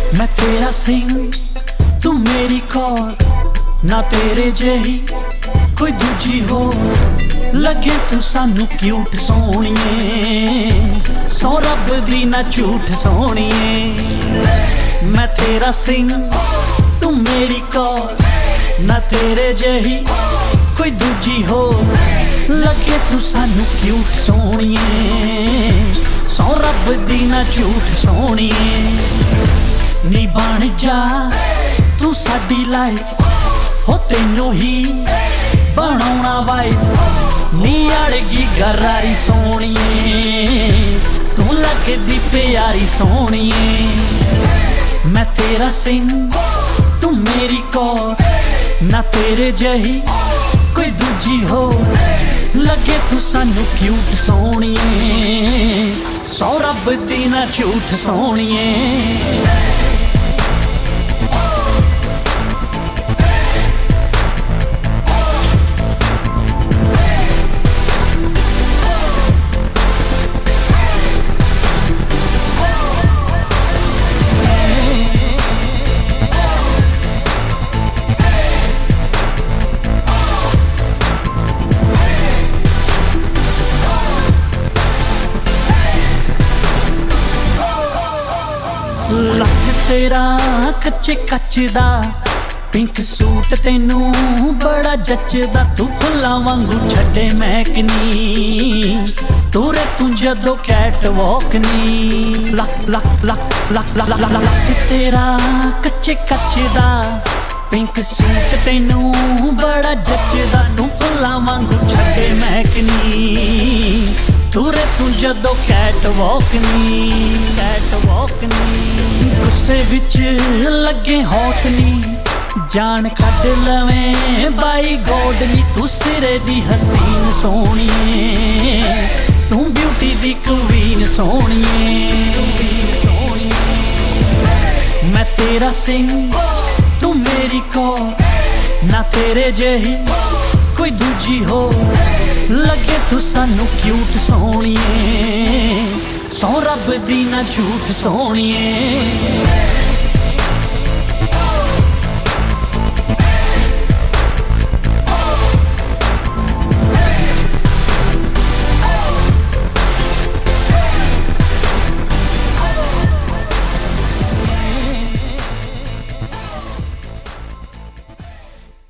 मैं तेरा सिंह तू मेरी कौर, ना तेरे जेही कोई दूजी हो। लगे तू सानू क्यूट सोहणिए, सौ रब दी ना झूठ सोहणिए। मैं तेरा सिंह तू मेरी कौर, ना तेरे जेही कोई दूजी हो। लगे तू सानू क्यूट सोहणिए, सौ रब दी ना झूठ सोहणिए। नी बन जा तू साडी लाइफ, हो तेनू ही बनाउणा वाइफ। नी अड़गी गरारी सोहणिए, तू लगदी प्यारी सोहणिए। मैं तेरा सिंह तू मेरी कौर, ना तेरे जही कोई दूजी हो। लगे तू सानू क्यूट सोहणिए, सौ रब दी ना झूठ सोहणिए। लक तेरा कच्चे कच्च दा पिंक सूट तेनू बड़ा जचदा। तू फुल्लां वांगू छड्डे महकनी, तुरे तू जदों कैट वॉक नी। Luck luck luck luck luck luck luck तेरा कच्चे कच्च दा पिंक सूट तेनू बड़ा जचदा। तू फुल्लां वांगू छड्डे महकनी, तुरे तू जदों कैट वॉक नी। गुस्से विच लगे हॉट नी, जान कढ लवें बाई गॉड नी। तू सिरे दी हसीन सोहणिए, तू ब्यूटी दी क्वीन सोहणिए। मैं तेरा सिंह तू मेरी कौर, ना तेरे जेही कोई दूजी हो। लगे तू सानू क्यूट सोहणिए, सौ रब दी ना झूठ सोहणिए।